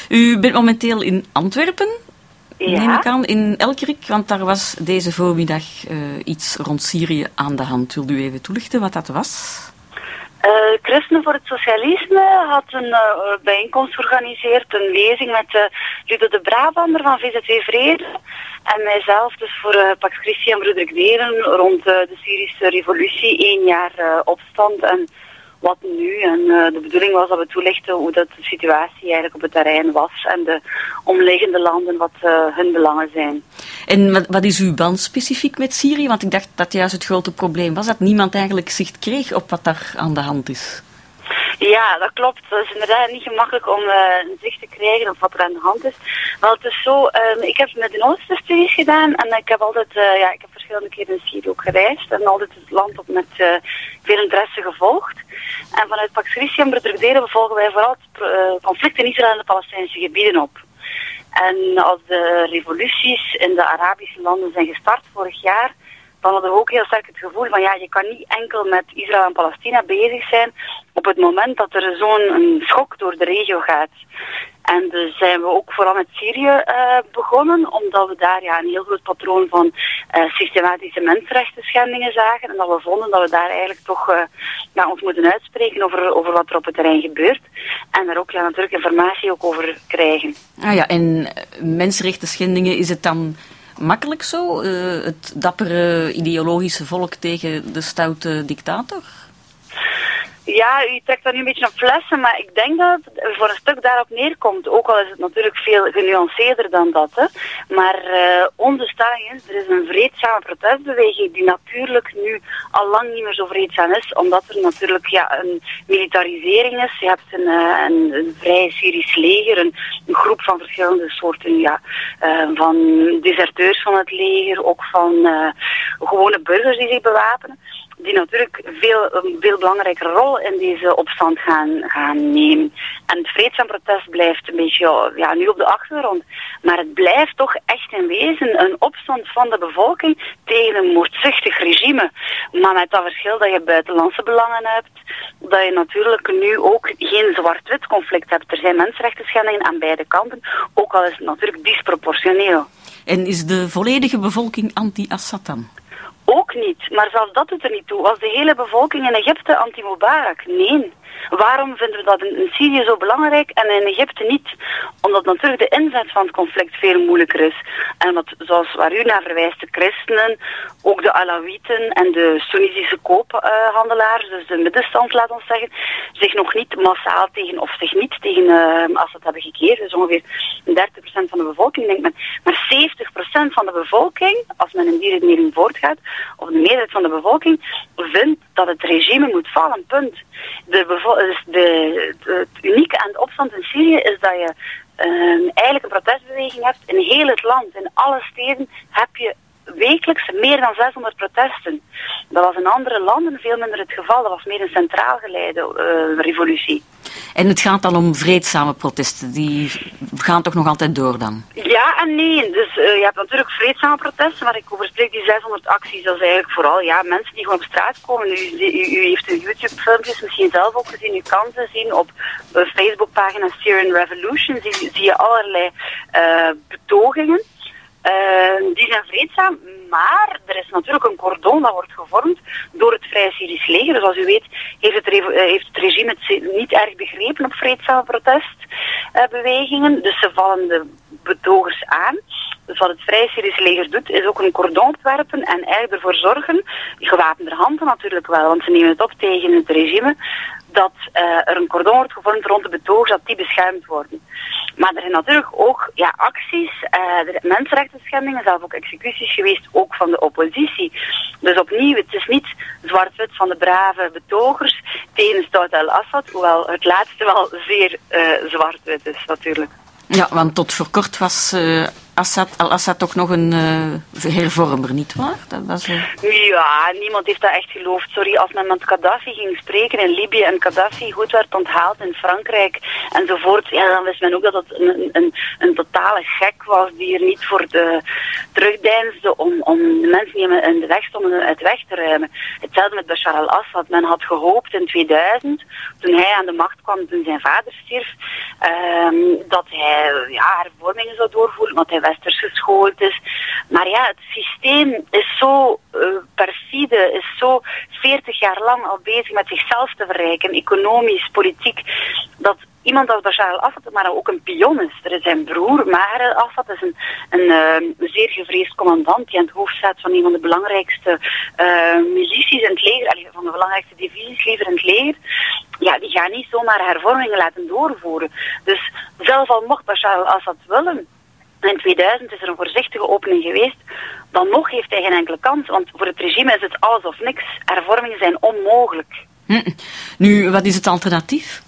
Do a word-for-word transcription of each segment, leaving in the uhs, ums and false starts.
U bent momenteel in Antwerpen, Ja. neem ik aan, in Elkerik, want daar was deze voormiddag uh, iets rond Syrië aan de hand. Wilt u even toelichten wat dat was? Uh, Christenen voor het Socialisme had een uh, bijeenkomst georganiseerd, een lezing met uh, Ludo de Brabander van V Z W Vrede en mijzelf dus voor uh, Pax Christi en Broeder Deren rond uh, de Syrische revolutie, één jaar uh, opstand en wat nu. En uh, de bedoeling was dat we toelichten hoe dat de situatie eigenlijk op het terrein was en de omliggende landen wat uh, hun belangen zijn. En wat, wat is uw band specifiek met Syrië? Want ik dacht dat juist het grote probleem was dat niemand eigenlijk zicht kreeg op wat daar aan de hand is. Ja, dat klopt. Het is inderdaad niet gemakkelijk om uh, een zicht te krijgen op wat er aan de hand is. Maar het is zo, um, ik heb met de Oosterstudies gedaan en ik heb altijd, uh, ja, ik heb verschillende keren in Syrië ook gereisd en altijd het land op met uh, veel interesse gevolgd. En vanuit Pax Christi en Broeder Deren volgen wij vooral het uh, conflict in Israël en de Palestijnse gebieden op. En als de revoluties in de Arabische landen zijn gestart vorig jaar, dan hadden we ook heel sterk het gevoel van ja, je kan niet enkel met Israël en Palestina bezig zijn op het moment dat er zo'n schok door de regio gaat. En dus zijn we ook vooral met Syrië uh, begonnen, omdat we daar ja, een heel groot patroon van uh, systematische mensenrechten schendingen zagen. En dat we vonden dat we daar eigenlijk toch uh, ja, ons moeten uitspreken over, over wat er op het terrein gebeurt. En daar ook ja, natuurlijk informatie ook over krijgen. Ah ja, en mensenrechten schendingen, is het dan makkelijk zo? Uh, het dappere ideologische volk tegen de stoute dictator? Ja, u trekt dat nu een beetje op flessen, maar ik denk dat het voor een stuk daarop neerkomt. Ook al is het natuurlijk veel genuanceerder dan dat. Hè. Maar uh, onze stelling is, er is een vreedzame protestbeweging die natuurlijk nu al lang niet meer zo vreedzaam is, omdat er natuurlijk ja, een militarisering is. Je hebt een, uh, een, een vrij Syrisch leger, een, een groep van verschillende soorten, ja, uh, van deserteurs van het leger, ook van uh, gewone burgers die zich bewapenen, die natuurlijk veel, een veel belangrijkere rol in deze opstand gaan, gaan nemen. En het vreedzaam protest blijft een beetje ja, nu op de achtergrond. Maar het blijft toch echt in wezen een opstand van de bevolking tegen een moordzuchtig regime. Maar met dat verschil dat je buitenlandse belangen hebt, dat je natuurlijk nu ook geen zwart-wit conflict hebt. Er zijn mensenrechten schendingen aan beide kanten, ook al is het natuurlijk disproportioneel. En is de volledige bevolking anti-Assad dan? Ook niet, maar zelfs dat doet er niet toe. Was de hele bevolking in Egypte anti-Mubarak? Nee. Waarom vinden we dat in Syrië zo belangrijk en in Egypte niet? Omdat natuurlijk de inzet van het conflict veel moeilijker is. En omdat, zoals waar u naar verwijst, de christenen, ook de Alawieten en de Soenitische koophandelaars, dus de middenstand, laat ons zeggen, zich nog niet massaal tegen, of zich niet tegen uh, Assad hebben gekeerd. Dus ongeveer dertig procent van de bevolking, denkt men. Maar zeventig procent van de bevolking, als men in die redenering voortgaat, of de meerderheid van de bevolking, vindt dat het regime moet vallen, punt. De bevo- dus de, de, het unieke aan de opstand in Syrië is dat je uh, eigenlijk een protestbeweging hebt in heel het land. In alle steden heb je wekelijks meer dan zeshonderd protesten. Dat was in andere landen veel minder het geval. Dat was meer een centraal geleide uh, revolutie. En het gaat dan om vreedzame protesten. Die gaan toch nog altijd door dan? Ja en nee. Dus uh, je hebt natuurlijk vreedzame protesten, maar ik overspreek die zeshonderd acties. Dat is eigenlijk vooral ja, mensen die gewoon op straat komen. U, u, u heeft de YouTube-filmpjes misschien zelf ook gezien. U kan ze zien op de Facebookpagina Syrian Revolution. Zie, zie je allerlei uh, betogingen. Uh, die zijn vreedzaam, maar er is natuurlijk een cordon dat wordt gevormd door het Vrije Syrisch leger. Dus als u weet heeft het, re- uh, heeft het regime het niet erg begrepen op vreedzame protestbewegingen. Uh, dus ze vallen de betogers aan. Dus wat het Vrije Syrisch leger doet, is ook een cordon opwerpen en eigenlijk ervoor zorgen, gewapende handen natuurlijk wel, want ze nemen het op tegen het regime, dat uh, er een cordon wordt gevormd rond de betogers, dat die beschermd worden. Maar er zijn natuurlijk ook ja, acties, uh, er zijn mensenrechtenschendingen, zelfs ook executies geweest, ook van de oppositie. Dus opnieuw, het is niet zwart-wit van de brave betogers tegen Stout al-Assad, hoewel het laatste wel zeer uh, zwart-wit is natuurlijk. Ja, want tot voor kort was uh, Assad, al-Assad toch nog een uh, hervormer, nietwaar? Dat was, uh... Ja, niemand heeft dat echt geloofd. Sorry, als men met Gaddafi ging spreken in Libië en Gaddafi goed werd onthaald in Frankrijk enzovoort, ja, dan wist men ook dat het een, een, een totale gek was die er niet voor de terugdeinsde om, om de mensen die in de weg stonden uit de weg te ruimen. Hetzelfde met Bashar al-Assad. Men had gehoopt in tweeduizend, toen hij aan de macht kwam, toen zijn vader stierf, um, dat hij ja, hervormingen zou doorvoeren, dat hij westers geschoold is. Maar ja, het systeem is zo uh, perfide, is zo veertig jaar lang al bezig met zichzelf te verrijken, economisch, politiek, dat iemand als Bashar al-Assad maar ook een pion is. Er is zijn broer, Maher al-Assad, is een, een uh, zeer gevreesd commandant die aan het hoofd staat van een van de belangrijkste uh, milities in het leger, van de belangrijkste divisies liever in het leger. Ja, die gaan niet zomaar hervormingen laten doorvoeren. Dus zelfs al mocht Bashar al-Assad willen, in tweeduizend is er een voorzichtige opening geweest, dan nog heeft hij geen enkele kans, want voor het regime is het alles of niks. Hervormingen zijn onmogelijk. Hm. Nu, wat is het alternatief?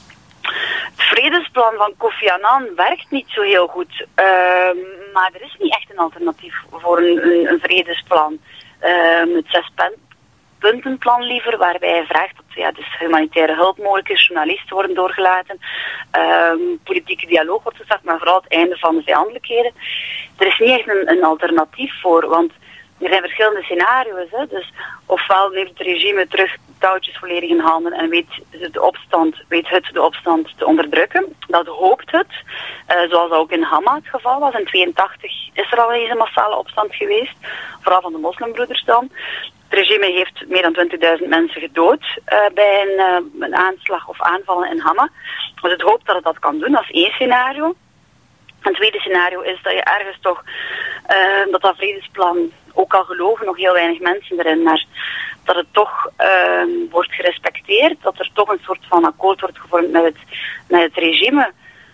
Het vredesplan van Kofi Annan werkt niet zo heel goed, uh, maar er is niet echt een alternatief voor een, een, een vredesplan. Uh, het zespuntenplan liever, waarbij hij vraagt dat ja, dus humanitaire hulp mogelijk is, journalisten worden doorgelaten, uh, politieke dialoog wordt gestart, maar vooral het einde van de vijandelijkheden. Er is niet echt een, een alternatief voor, want er zijn verschillende scenario's. Hè? Dus ofwel neemt het regime terug touwtjes volledig in handen en weet het de opstand, weet het de opstand te onderdrukken. Dat hoopt het. Uh, zoals dat ook in Hama het geval was. In tweeëntachtig is er al eens een massale opstand geweest. Vooral van de moslimbroeders dan. Het regime heeft meer dan twintigduizend mensen gedood uh, bij een, uh, een aanslag of aanvallen in Hama. Dus het hoopt dat het dat kan doen. Dat is één scenario. Een tweede scenario is dat je ergens toch uh, dat dat vredesplan, ook al geloven nog heel weinig mensen erin, maar dat het toch uh, wordt gerespecteerd, dat er toch een soort van akkoord wordt gevormd met het, met het regime.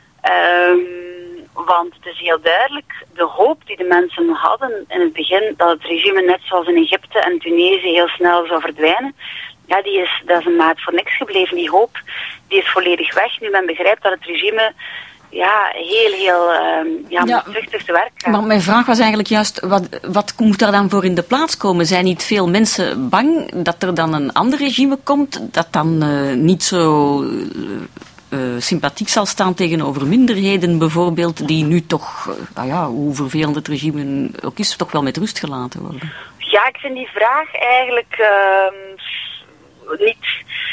Um, want het is heel duidelijk, de hoop die de mensen hadden in het begin, dat het regime net zoals in Egypte en Tunesië heel snel zou verdwijnen, ja, die is, dat is een maat voor niks gebleven. Die hoop die is volledig weg. Nu men begrijpt dat het regime ja, heel, heel um, ja, ja, moedwillig te werk gaat. Maar mijn vraag was eigenlijk juist, wat, wat moet er dan voor in de plaats komen? Zijn niet veel mensen bang dat er dan een ander regime komt, dat dan uh, niet zo uh, uh, sympathiek zal staan tegenover minderheden bijvoorbeeld, die nu toch, uh, nou ja, hoe vervelend het regime ook is, toch wel met rust gelaten worden? Ja, ik vind die vraag eigenlijk uh, niet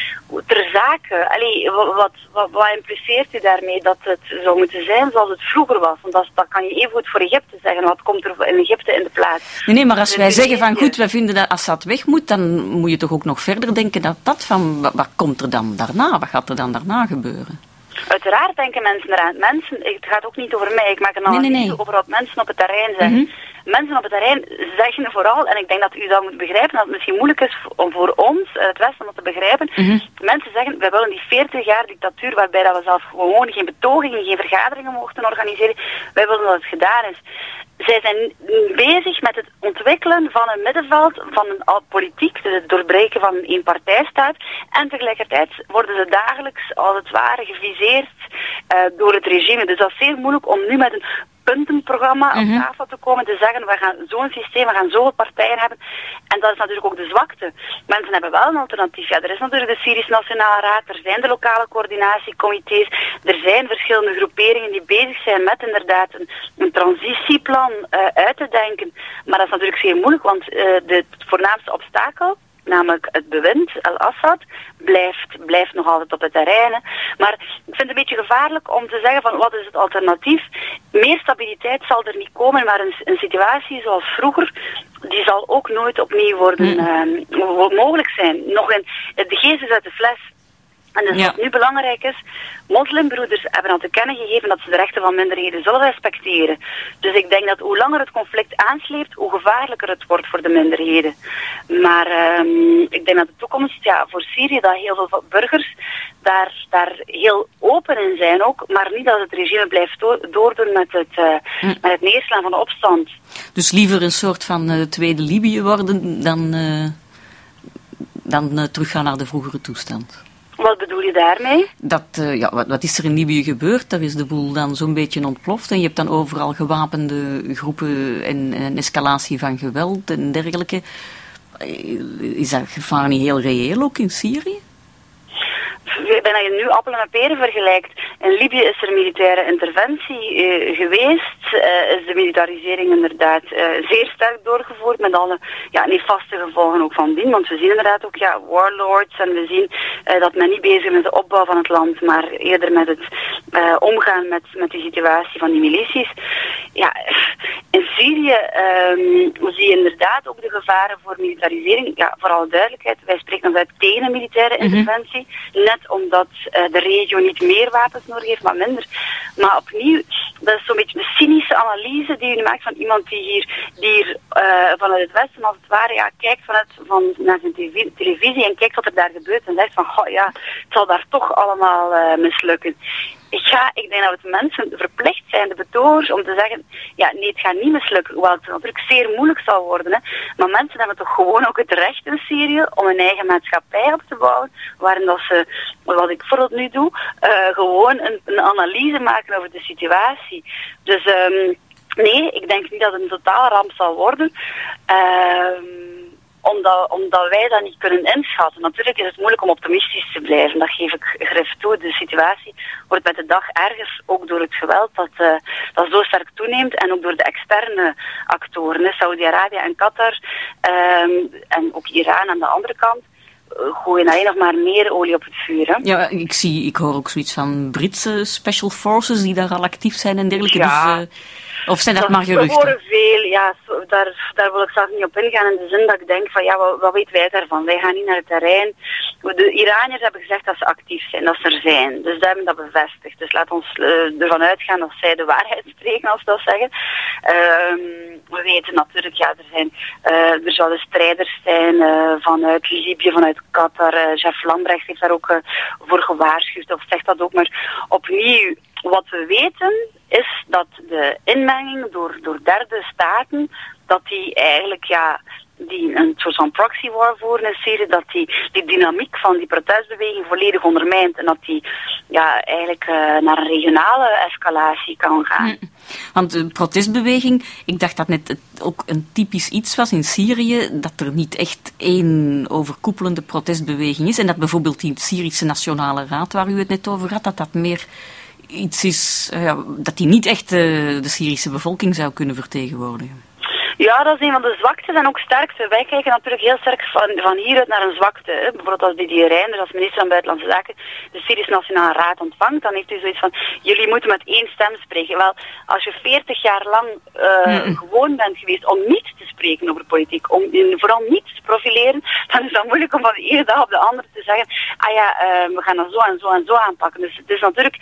ter zake. Allee, wat, wat, wat impliceert u daarmee dat het zou moeten zijn zoals het vroeger was? Want dat, dat kan je even goed voor Egypte zeggen. Wat komt er in Egypte in de plaats? Nee, nee, maar als wij zeggen van goed, wij vinden dat Assad weg moet, dan moet je toch ook nog verder denken dat dat van, wat, wat komt er dan daarna? Wat gaat er dan daarna gebeuren? Uiteraard denken mensen eraan. Mensen, het gaat ook niet over mij, ik maak een analyse nee, nee, nee. over wat mensen op het terrein zeggen. Mm-hmm. Mensen op het terrein zeggen vooral, en ik denk dat u dat moet begrijpen, dat het misschien moeilijk is om voor ons, het Westen, om dat te begrijpen. Mm-hmm. Mensen zeggen, wij willen die veertig jaar dictatuur, waarbij dat we zelf gewoon geen betogingen, geen vergaderingen mochten organiseren, wij willen dat het gedaan is. Zij zijn bezig met het ontwikkelen van een middenveld, van een politiek, dus het doorbreken van een eenpartijstaat. En tegelijkertijd worden ze dagelijks, als het ware, geviseerd uh, door het regime. Dus dat is zeer moeilijk om nu met een puntenprogramma mm-hmm. op tafel te komen, te zeggen, we gaan zo'n systeem, we gaan zoveel partijen hebben. En dat is natuurlijk ook de zwakte. Mensen hebben wel een alternatief. Ja, er is natuurlijk de Syrische Nationale Raad, er zijn de lokale coördinatiecomité's, er zijn verschillende groeperingen die bezig zijn met inderdaad een, een transitieplan uh, uit te denken. Maar dat is natuurlijk zeer moeilijk, want uh, de, het voornaamste obstakel, namelijk het bewind, al-Assad, blijft, blijft nog altijd op het terrein. Maar ik vind het een beetje gevaarlijk om te zeggen van wat is het alternatief. Meer stabiliteit zal er niet komen, maar een, een situatie zoals vroeger, die zal ook nooit opnieuw worden uh, mogelijk zijn. Nog een, de geest is uit de fles. En dus ja. wat nu belangrijk is, moslimbroeders hebben al te kennen gegeven dat ze de rechten van minderheden zullen respecteren. Dus ik denk dat hoe langer het conflict aansleept, hoe gevaarlijker het wordt voor de minderheden. Maar um, ik denk dat de toekomst, ja, voor Syrië, dat heel veel burgers daar, daar heel open in zijn ook, maar niet dat het regime blijft do- doordoen met het, uh, hm. met het neerslaan van de opstand. Dus liever een soort van uh, tweede Libië worden dan, uh, dan uh, teruggaan naar de vroegere toestand? Wat bedoel je daarmee? Dat, uh, ja, wat, wat is er in Libië gebeurd? Daar is de boel dan zo'n beetje ontploft en je hebt dan overal gewapende groepen en, en escalatie van geweld en dergelijke. Is dat gevaar niet heel reëel ook in Syrië? Ik ben dat je nu appelen met peren vergelijkt. In Libië is er militaire interventie uh, geweest. Uh, is de militarisering inderdaad uh, zeer sterk doorgevoerd. Met alle ja, nefaste gevolgen ook van dien. Want we zien inderdaad ook ja, warlords. En we zien uh, dat men niet bezig is met de opbouw van het land. Maar eerder met het uh, omgaan met, met de situatie van die milities. Ja, in Syrië um, zie je inderdaad ook de gevaren voor militarisering. Ja, voor alle duidelijkheid. Wij spreken dan uit tegen een militaire interventie. Mm-hmm. Net omdat uh, de regio niet meer wapens nodig heeft, maar minder. Maar opnieuw, dat is zo'n beetje de cynische analyse die je maakt van iemand die hier, die hier uh, vanuit het Westen, als het ware, ja, kijkt vanuit, van, naar zijn televisie, televisie en kijkt wat er daar gebeurt en zegt van, oh ja, het zal daar toch allemaal uh, mislukken. Ja, ik denk dat het mensen verplicht zijn, de betogers, om te zeggen, ja, nee, het gaat niet mislukken, hoewel het natuurlijk zeer moeilijk zal worden. Hè. Maar mensen hebben toch gewoon ook het recht in Syrië om een eigen maatschappij op te bouwen, waarin dat ze, wat ik bijvoorbeeld nu doe, uh, gewoon een, een analyse maken over de situatie. Dus um, nee, ik denk niet dat het een totale ramp zal worden. Uh, Omdat, omdat wij dat niet kunnen inschatten. Natuurlijk is het moeilijk om optimistisch te blijven. Dat geef ik grif toe. De situatie wordt met de dag erger, ook door het geweld dat, uh, dat zo sterk toeneemt. En ook door de externe actoren. Saudi-Arabië en Qatar. Um, en ook Iran aan de andere kant. Gooien alleen nog maar meer olie op het vuur. Hè? Ja, ik zie, ik hoor ook zoiets van Britse special forces die daar al actief zijn en dergelijke. Ja. Dus, uh, of zijn dat, dat maar geruchten? We horen veel, ja, daar, daar wil ik zelf niet op ingaan in de zin dat ik denk van ja, wat, wat weten wij daarvan? Wij gaan niet naar het terrein. De Iraniërs hebben gezegd dat ze actief zijn, dat ze er zijn. Dus zij hebben dat bevestigd. Dus laat ons uh, ervan uitgaan dat zij de waarheid spreken, als we dat zeggen. Uh, we weten natuurlijk, ja, er zijn, uh, er zouden strijders zijn uh, vanuit Libië, vanuit Qatar. Uh, Jeff Lambrecht heeft daar ook uh, voor gewaarschuwd, of zegt dat ook. Maar opnieuw, wat we weten is dat de inmenging door, door derde staten, dat die eigenlijk ja, die een soort van proxy war voeren in Syrië, dat die, die dynamiek van die protestbeweging volledig ondermijnt en dat die ja, eigenlijk uh, naar een regionale escalatie kan gaan. Hm. Want de protestbeweging, ik dacht dat net het ook een typisch iets was in Syrië, dat er niet echt één overkoepelende protestbeweging is en dat bijvoorbeeld die Syrische Nationale Raad, waar u het net over had, dat dat meer iets is, uh, ja, dat die niet echt uh, de Syrische bevolking zou kunnen vertegenwoordigen. Ja, dat is een van de zwaktes en ook sterkte. Wij kijken natuurlijk heel sterk van, van hieruit naar een zwakte. Hè. Bijvoorbeeld als Didier Reynders, als minister van Buitenlandse Zaken, de Syrische Nationale Raad ontvangt, dan heeft u zoiets van, jullie moeten met één stem spreken. Wel, als je veertig jaar lang uh, mm. gewoon bent geweest om niet te spreken over politiek, om vooral niet te profileren, dan is dat moeilijk om van de ene dag op de andere te zeggen, ah ja, uh, we gaan dat zo en zo en zo aanpakken. Dus het is natuurlijk,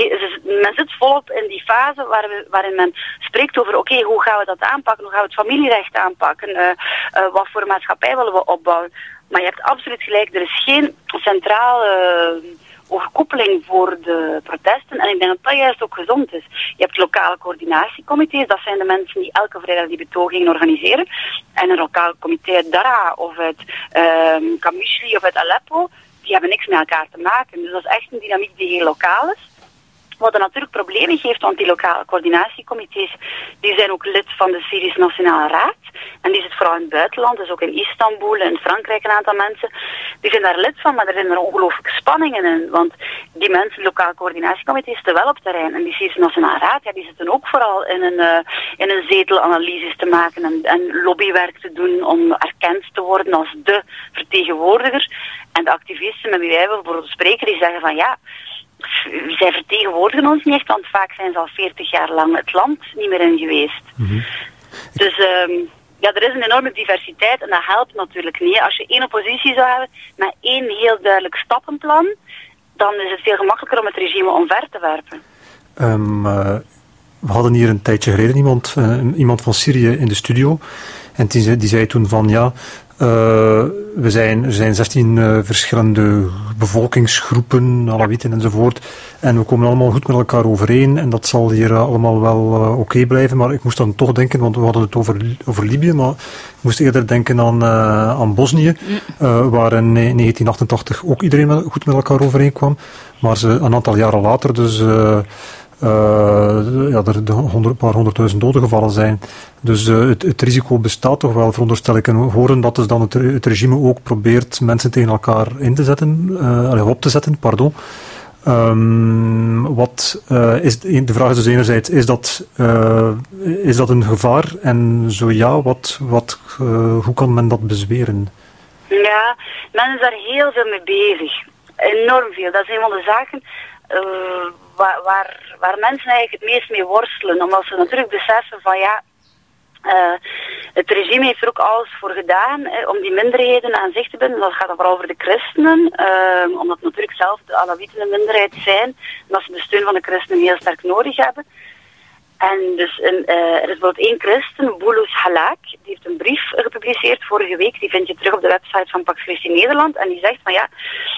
men zit volop in die fase waar we, waarin men spreekt over, oké, okay, hoe gaan we dat aanpakken, hoe gaan we het familierecht aanpakken, uh, uh, wat voor maatschappij willen we opbouwen. Maar je hebt absoluut gelijk, er is geen centrale uh, overkoepeling voor de protesten en ik denk dat dat juist ook gezond is. Je hebt lokale coördinatiecomité's, dat zijn de mensen die elke vrijdag die betogingen organiseren. En een lokaal comité uit Daraa of uit uh, Kamishli of uit Aleppo, die hebben niks met elkaar te maken. Dus dat is echt een dynamiek die heel lokaal is. Wat er natuurlijk problemen geeft, want die lokale coördinatiecomité's, die zijn ook lid van de Syrische Nationale Raad. En die zit vooral in het buitenland, dus ook in Istanbul en in Frankrijk een aantal mensen. Die zijn daar lid van, maar er zijn er ongelooflijke spanningen in. Want die mensen, de lokale coördinatiecomité's, zitten wel op terrein. En die Syrische Nationale Raad, ja, die zitten ook vooral in een, uh, in een zetelanalyses te maken en, en lobbywerk te doen om erkend te worden als de vertegenwoordiger. En de activisten met wie wij bijvoorbeeld spreken, die zeggen van ja, zij vertegenwoordigen ons niet echt, want vaak zijn ze al veertig jaar lang het land niet meer in geweest. Mm-hmm. Dus um, ja, er is een enorme diversiteit en dat helpt natuurlijk niet. Als je één oppositie zou hebben met één heel duidelijk stappenplan, dan is het veel gemakkelijker om het regime omver te werpen. Um, uh, we hadden hier een tijdje geleden iemand, uh, iemand van Syrië in de studio. En die zei, die zei toen van, ja, Uh, we zijn, er zijn zestien uh, verschillende bevolkingsgroepen, Alawieten enzovoort. En we komen allemaal goed met elkaar overeen. En dat zal hier uh, allemaal wel uh, oké okay blijven. Maar ik moest dan toch denken, want we hadden het over, over Libië, maar ik moest eerder denken aan, uh, aan Bosnië, uh, waar in negentien achtentachtig ook iedereen met, goed met elkaar overeen kwam. Maar ze een aantal jaren later dus... Uh, Uh, ja, er de honderd, paar honderdduizend doden gevallen zijn. Dus uh, het, het risico bestaat toch wel, veronderstel ik. En we horen dat dus dan het, het regime ook probeert mensen tegen elkaar in te zetten, uh, op te zetten, pardon. Um, wat uh, is de, de vraag is dus enerzijds, is dat, uh, is dat een gevaar? En zo ja, wat, wat, uh, hoe kan men dat bezweren? Ja, men is daar heel veel mee bezig. Enorm veel. Dat is een van de zaken... Uh, waar, waar, waar mensen eigenlijk het meest mee worstelen. Omdat ze natuurlijk beseffen van ja, uh, het regime heeft er ook alles voor gedaan eh, om die minderheden aan zich te binden. Dat gaat dan vooral over de christenen. Uh, omdat natuurlijk zelf de Alawieten een minderheid zijn. En dat ze de steun van de christenen heel sterk nodig hebben. En dus een, uh, er is bijvoorbeeld één christen, Boulos Halak, die heeft een brief gepubliceerd vorige week. Die vind je terug op de website van Pax Christi Nederland. En die zegt van ja...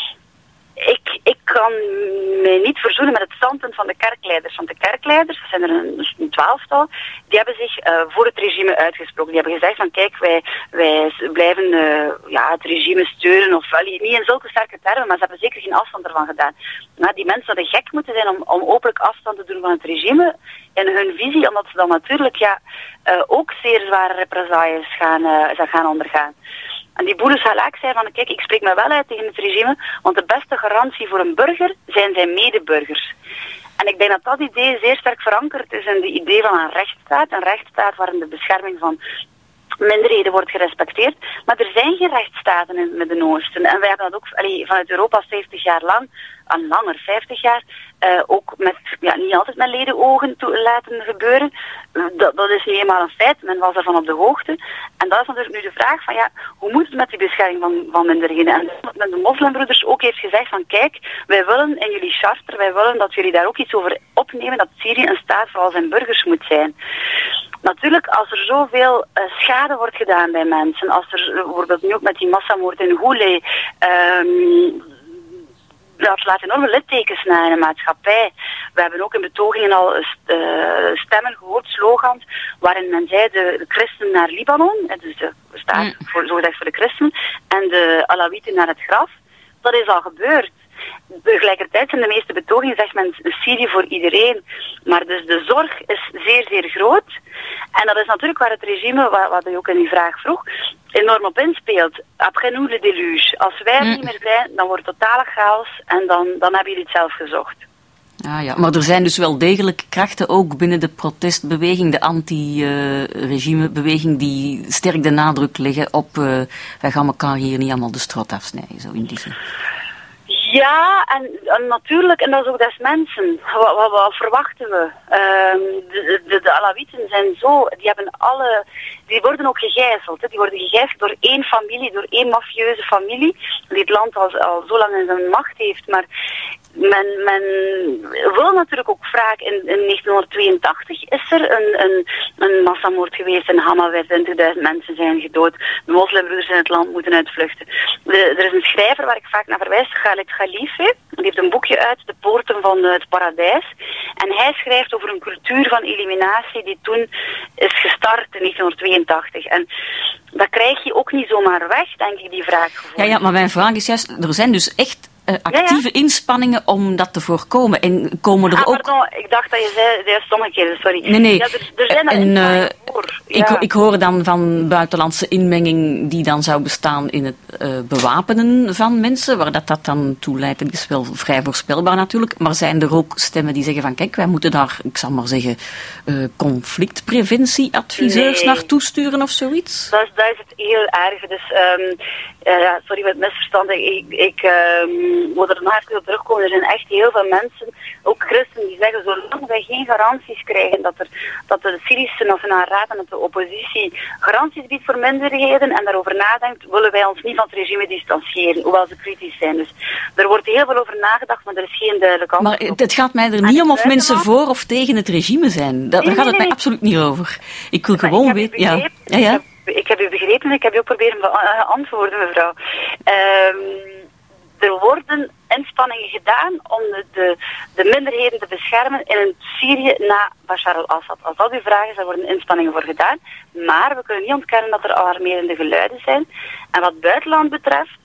Ik, ik kan mij niet verzoenen met het standpunt van de kerkleiders. Want de kerkleiders, dat zijn er een, een twaalftal, die hebben zich uh, voor het regime uitgesproken. Die hebben gezegd van kijk, wij, wij blijven uh, ja, het regime steunen. Of wel, niet in zulke sterke termen, maar ze hebben zeker geen afstand ervan gedaan. Maar die mensen hadden gek moeten zijn om, om openlijk afstand te doen van het regime. In hun visie, omdat ze dan natuurlijk ja, uh, ook zeer zware represailles gaan, uh, gaan ondergaan. En die Boulos Halak zei van, kijk, ik spreek me wel uit tegen het regime, want de beste garantie voor een burger zijn zijn medeburgers. En ik denk dat dat idee zeer sterk verankerd is in het idee van een rechtsstaat. Een rechtsstaat waarin de bescherming van minderheden wordt gerespecteerd. Maar er zijn geen rechtsstaten in het Midden-Oosten. En wij hebben dat ook allee, vanuit Europa vijftig jaar lang, en langer, vijftig jaar, uh, ook met, ja, niet altijd met ledenogen to- laten gebeuren. Uh, dat, dat is nu eenmaal een feit, men was daarvan op de hoogte. En dat is natuurlijk nu de vraag van, ja, hoe moet het met die bescherming van, van minderheden? En dat men de moslimbroeders ook heeft gezegd van, kijk, wij willen in jullie charter, wij willen dat jullie daar ook iets over opnemen, dat Syrië een staat voor al zijn burgers moet zijn. Natuurlijk, als er zoveel uh, schade wordt gedaan bij mensen, als er uh, bijvoorbeeld nu ook met die massamoord in Hoele, um, dat laat enorme littekens na in de maatschappij. We hebben ook in betogingen al uh, stemmen gehoord, slogans, waarin men zei de, de christenen naar Libanon, dus de staat voor, zogezegd voor de christenen, en de Alawieten naar het graf. Dat is al gebeurd. Tegelijkertijd zijn de meeste betogingen, zegt men, Syrië voor iedereen. Maar dus de zorg is zeer, zeer groot. En dat is natuurlijk waar het regime, wat, wat u ook in uw vraag vroeg, enorm op inspeelt. Après nous le déluge. Als wij er niet meer zijn, dan wordt het totale chaos en dan, dan hebben jullie het zelf gezocht. Ah, ja. Maar er zijn dus wel degelijk krachten ook binnen de protestbeweging, de anti-regimebeweging, die sterk de nadruk leggen op uh, wij gaan elkaar hier niet allemaal de strot afsnijden, zo in die zin. Ja, en, en natuurlijk, en dat is ook des mensen. Wat, wat, wat verwachten we? Um, de, de, de Alawieten zijn zo, die hebben alle, die worden ook gegijzeld. Hè. Die worden gegijzeld door één familie, door één mafieuze familie, die het land al, al zo lang in zijn macht heeft. Maar men, men wil natuurlijk ook vaak, in, in negentienhonderdtweeëntachtig is er een, een, een massamoord geweest in Hama, waar twintigduizend mensen zijn gedood. De moslimbroeders in het land moeten uitvluchten. De, er is een schrijver waar ik vaak naar verwijs, Khalid Khalife, die heeft een boekje uit, De Poorten van het Paradijs. En hij schrijft over een cultuur van eliminatie die toen is gestart in negentienhonderdtweeëntachtig. En dat krijg je ook niet zomaar weg, denk ik, die vraaggevoel. Ja, ja, maar mijn vraag is juist, er zijn dus echt Uh, actieve ja, ja. inspanningen om dat te voorkomen. En komen er ah, ook... Pardon, ik dacht dat je zei, juist omgekeerd, sorry. Nee, nee. Ja, er, er zijn en, uh, voor. Ik, ja. ik hoor dan van buitenlandse inmenging die dan zou bestaan in het uh, bewapenen van mensen, waar dat, dat dan toe leidt. Dat is wel vrij voorspelbaar natuurlijk. Maar zijn er ook stemmen die zeggen van kijk, wij moeten daar, ik zal maar zeggen, uh, conflictpreventieadviseurs nee. naartoe sturen of zoiets? Dat is, dat is het heel erg. Dus, um, uh, sorry met misverstand. Ik, ik um, moet er nog even op terugkomen. Er zijn echt heel veel mensen, ook christenen, die zeggen zolang wij geen garanties krijgen dat, er, dat de Syrische Nationale Raad en dat de oppositie garanties biedt voor minderheden en daarover nadenkt, willen wij ons niet van het regime distancieren, hoewel ze kritisch zijn. Dus er wordt heel veel over nagedacht, maar er is geen duidelijk antwoord. Maar het gaat mij er niet om of mensen voor of tegen het regime zijn. Daar nee, gaat het nee, mij nee. absoluut niet over. Ik wil maar gewoon weten... Ja. Ja, ja. ik heb u begrepen, ik heb u ook proberen beantwoorden, mevrouw. Um, er worden inspanningen gedaan om de, de, de minderheden te beschermen in Syrië na Bashar al-Assad. Als dat uw vraag is, daar worden inspanningen voor gedaan. Maar we kunnen niet ontkennen dat er alarmerende geluiden zijn. En wat buitenland betreft,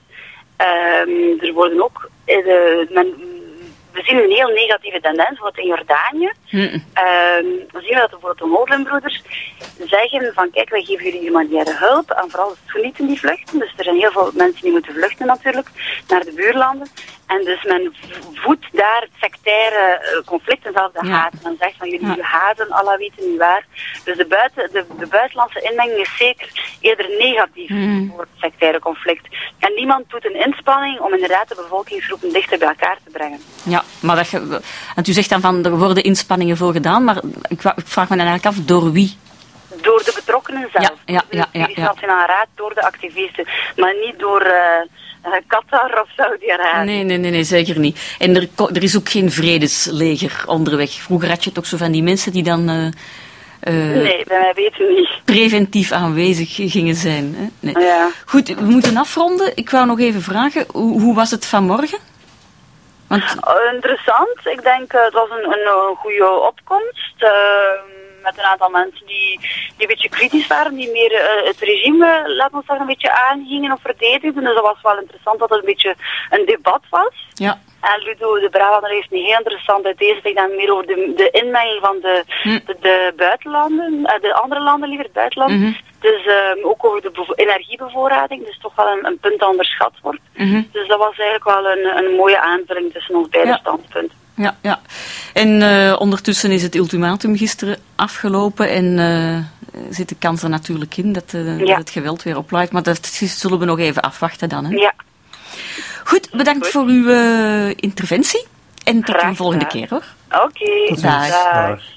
um, er worden ook... De, men, we zien een heel negatieve tendens, bijvoorbeeld in Jordanië. Mm. Uh, we zien dat bijvoorbeeld de moslimbroeders zeggen van kijk, wij geven jullie humanitaire hulp en vooral de Soenieten die vluchten. Dus er zijn heel veel mensen die moeten vluchten natuurlijk naar de buurlanden. En dus men voedt daar het sectaire uh, conflict en zelfs de ja. haat. Men zegt van jullie ja. haten Alawieten, niet waar. Dus de, buiten, de, de buitenlandse inmenging is zeker eerder negatief mm. voor het sectaire conflict. En niemand doet een inspanning om inderdaad de bevolkingsgroepen dichter bij elkaar te brengen. Ja, maar dat je, want u zegt dan van er worden inspanningen voor gedaan, maar ik, ik vraag me dan eigenlijk af, door wie? Door de betrokkenen zelf. Ja, ja, ja, ja, de ja. Nationale Raad, door de activisten, maar niet door... Uh, Uh, Qatar of Saudi-Arabië. Nee, nee, nee, nee, zeker niet. En er, er is ook geen vredesleger onderweg. Vroeger had je toch zo van die mensen die dan... Uh, uh, nee, bij mij weten niet. Preventief aanwezig gingen zijn. Hè? Nee. Ja. Goed, we moeten afronden. Ik wou nog even vragen, hoe, hoe was het vanmorgen? Want... Uh, interessant. Ik denk, uh, het was een, een, een goede opkomst. Uh, met een aantal mensen die, die een beetje kritisch waren, die meer uh, het regime, laten we zeggen, een beetje aangingen of verdedigden. Dus dat was wel interessant dat het een beetje een debat was. Ja. En Ludo de Brabander heeft een heel interessant uit deze zich dan meer over de, de inmenging van de, hm. de, de buitenlanden, uh, de andere landen liever, het buitenland. Mm-hmm. Dus um, ook over de bevo- energiebevoorrading, dus toch wel een, een punt dat onderschat wordt. Mm-hmm. Dus dat was eigenlijk wel een, een mooie aanvulling tussen ons beide ja. standpunten. Ja, ja. En uh, ondertussen is het ultimatum gisteren afgelopen en uh, zit de kans er natuurlijk in dat, uh, ja. dat het geweld weer oplaait. Maar dat zullen we nog even afwachten dan. Hè? Ja. Goed, bedankt Goed. voor uw uh, interventie en tot de volgende keer hoor. Oké. Okay. Dag.